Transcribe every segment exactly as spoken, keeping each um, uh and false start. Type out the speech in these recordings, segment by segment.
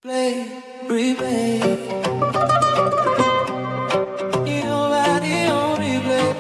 Play, replay. You know body on replay.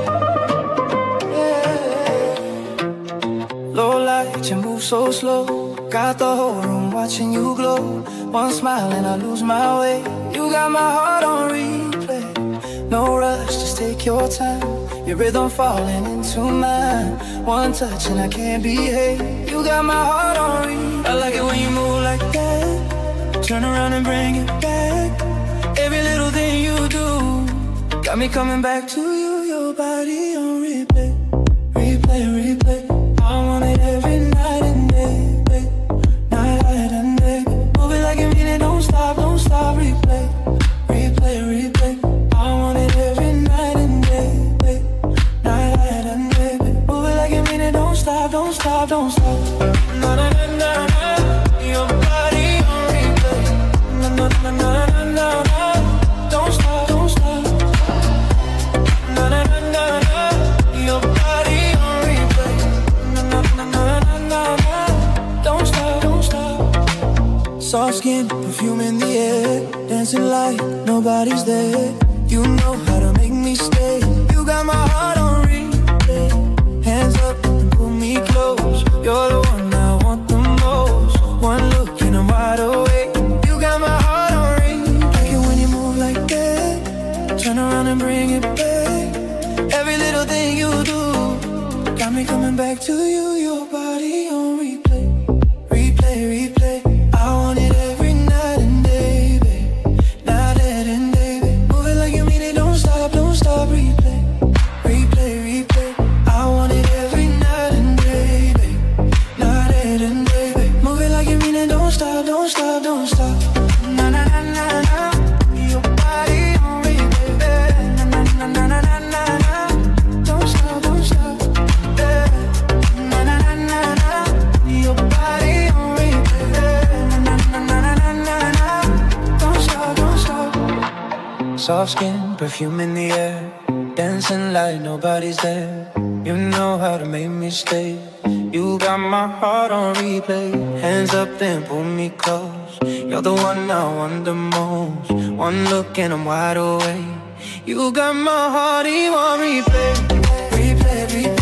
Yeah. Low light, you move so slow. Got the whole room watching you glow. One smile and I lose my way. You got my heart on replay. No rush, just take your time. Your rhythm falling into mine. One touch and I can't behave. You got my heart on replay. I like it when you move like that. Turn around and bring it back. Every little thing you do got me coming back to you. Your body on replay. Replay, replay. I want it every night and day, babe. Night and day. Move it like you mean it. Don't stop, don't stop. Replay, replay, replay. I want it every night and day, babe. Night and day. Move it like you mean it. Don't stop, don't stop, don't stop. Na na na na na. Your body on replay. Na na na na na na na. Don't stop, don't stop. Na na na na na. Your body on replay. Na na na na na na na. Don't stop, don't stop. Soft skin, perfume in the air. Dancing like nobody's there. You know how to make me stay. You got my heart on replay. Hands up and pull me close. You're the one I want the most. One look and I'm wide awake. You got my heart on ring. Like it when you move like that. Turn around and bring it back. Every little thing you do got me coming back to you. Your body on replay. Replay, replay. I want it every night and day, babe. Night and day, babe. Move it like you mean it. Don't stop, don't stop. Replay, replay, replay. I want it every night and day, babe. Night and day, babe. Move it like you mean it. Don't stop, don't stop, don't stop. Na na na na na. Your body on replay, babe. Na na na na na na na. Don't stop, don't stop. Yeah. Na na na na na. Your body on replay, babe. Na na na na na na na. Don't stop, don't stop. Soft skin, perfume in the air. Dancing like nobody's there. You know how to make me stay. You got my heart on replay. Hands up then pull me close. You're the one I want the most. One look and I'm wide awake. You got my heart on replay. Replay, replay.